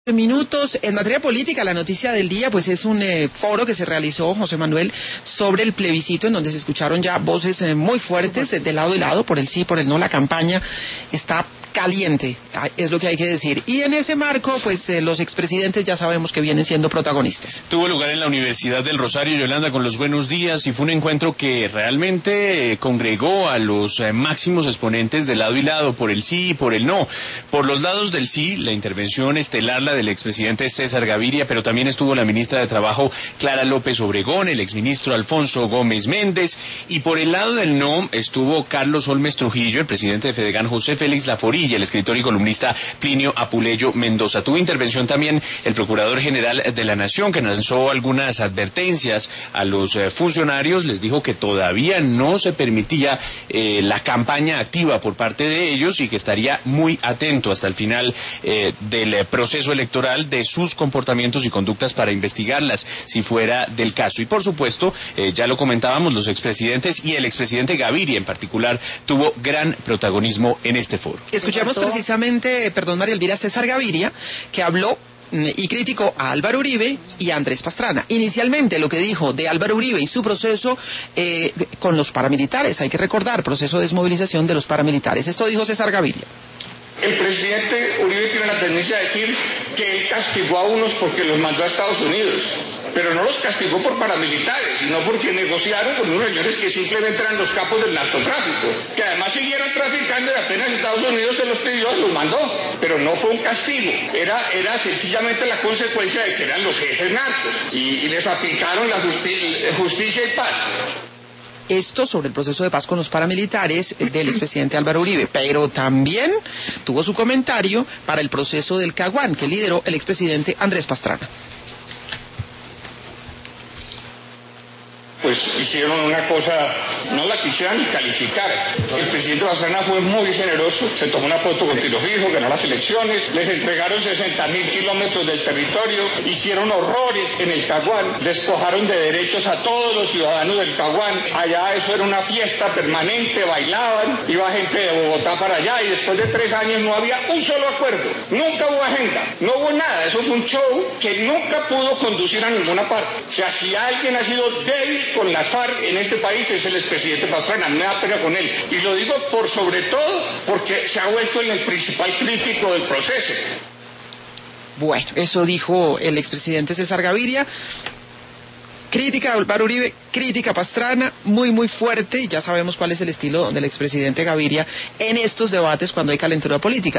Minutos. En materia política, la noticia del día pues es un foro que se realizó, José Manuel, sobre el plebiscito, en donde se escucharon ya voces muy fuertes de lado y lado, por el sí, por el no. La campaña está caliente, es lo que hay que decir. Y en ese marco, pues los expresidentes ya sabemos que vienen siendo protagonistas. Tuvo lugar en la Universidad del Rosario, Yolanda, con los buenos días, y fue un encuentro que realmente congregó a los máximos exponentes de lado y lado, por el sí y por el no. Por los lados del sí, la intervención estelar, la del expresidente César Gaviria, pero también estuvo la ministra de Trabajo, Clara López Obregón, el exministro Alfonso Gómez Méndez, y por el lado del no estuvo Carlos Holmes Trujillo, el presidente de Fedegan, José Félix Laforí, y el escritor y columnista Plinio Apuleyo Mendoza. Tuvo intervención también el Procurador General de la Nación, que lanzó algunas advertencias a los funcionarios, les dijo que todavía no se permitía la campaña activa por parte de ellos y que estaría muy atento hasta el final del proceso electoral de sus comportamientos y conductas para investigarlas si fuera del caso. Y por supuesto, ya lo comentábamos, los expresidentes y el expresidente Gaviria en particular tuvo gran protagonismo en este foro. Escuchamos precisamente, María Elvira, César Gaviria, que habló y criticó a Álvaro Uribe y a Andrés Pastrana. Inicialmente lo que dijo de Álvaro Uribe y su proceso con los paramilitares, hay que recordar, proceso de desmovilización de los paramilitares. Esto dijo César Gaviria. El presidente Uribe tiene la tendencia a decir que él castigó a unos porque los mandó a Estados Unidos, pero no los castigó por paramilitares, sino porque negociaron con unos señores que simplemente eran los capos del narcotráfico, que además siguieron traficando y apenas Estados Unidos se los pidió, los mandó, pero no fue un castigo, era sencillamente la consecuencia de que eran los jefes narcos y les aplicaron la justicia y paz. Esto sobre el proceso de paz con los paramilitares del expresidente Álvaro Uribe, pero también tuvo su comentario para el proceso del Caguán, que lideró el expresidente Andrés Pastrana. Pues hicieron una cosa, no la quisieran ni calificar. El presidente Pastrana fue muy generoso, se tomó una foto con tiro fijo, ganó las elecciones, les entregaron 60.000 kilómetros del territorio, hicieron horrores en el Caguán, despojaron de derechos a todos los ciudadanos del Caguán. Allá eso era una fiesta permanente, bailaban, iba gente de Bogotá para allá y después de 3 años no había un solo acuerdo, nunca hubo agenda, no hubo nada. Eso fue un show que nunca pudo conducir a ninguna parte. O sea, si alguien ha sido débil con las FARC en este país es el expresidente Pastrana, me da pena con él. Y lo digo por sobre todo porque se ha vuelto en el principal crítico del proceso. Bueno, eso dijo el expresidente César Gaviria. Crítica a Álvaro Uribe, crítica a Pastrana, muy fuerte, y ya sabemos cuál es el estilo del expresidente Gaviria en estos debates cuando hay calentura política.